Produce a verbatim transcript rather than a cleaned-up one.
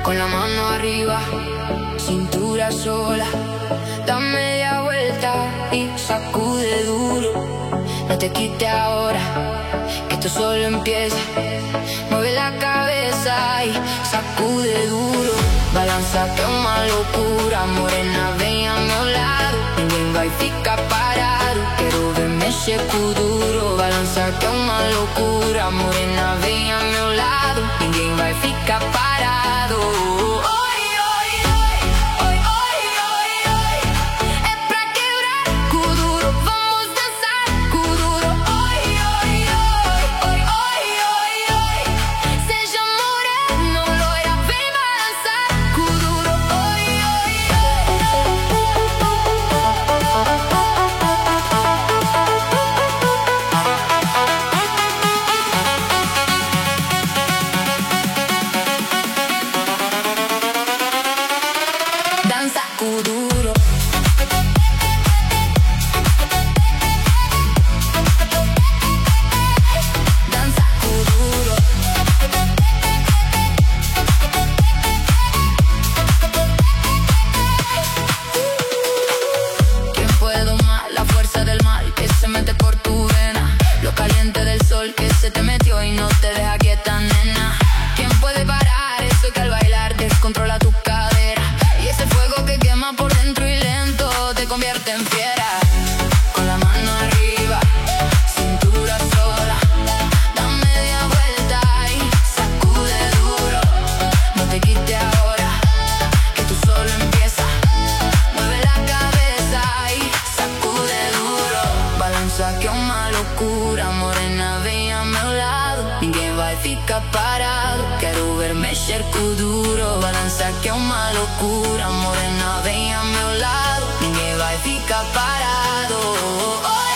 con la mano arriba, cintura sola. Da media vuelta y sacude duro. No te quites ahora, que esto solo empieza. Mueve la cabeza y sacude duro. Balanza que una locura, morena, ven a mi lado. Ninguém vai ficar parado, quero ver mexer com duro. Balança que uma loucura, morena, vem a meu lado. Ninguém vai ficar parado. Oi, oi, oi, oi, oi, oi, oi. É pra quebrar com duro, vamos dançar com duro. Oi, oi, oi, oi, oi, oi, oi. Seja morena ou loira, vem balançar com duro. Oi, oi, dança com duro. Dança com duro. ¿Quién puede domar la fuerza del mal que se mete por tu vena? Lo caliente del sol que se te metió y no te deja quieta, nena. ¿Quién puede parar eso que al bailar descontrola tu cadera? Y ese fuego que quema por dentro y lento te convierte en fiera. Con la mano arriba, cintura sola. Da media vuelta y sacude duro. No te quites ahora, que tú solo empieza. Mueve la cabeza y sacude duro. Balança que é uma loucura, morena, vem a meu lado. Ninguém vai ficar parado, quero ver mexer com duro. Balança que é uma loucura, morena, vem a meu lado. Ninguém vai ficar parado. Oh,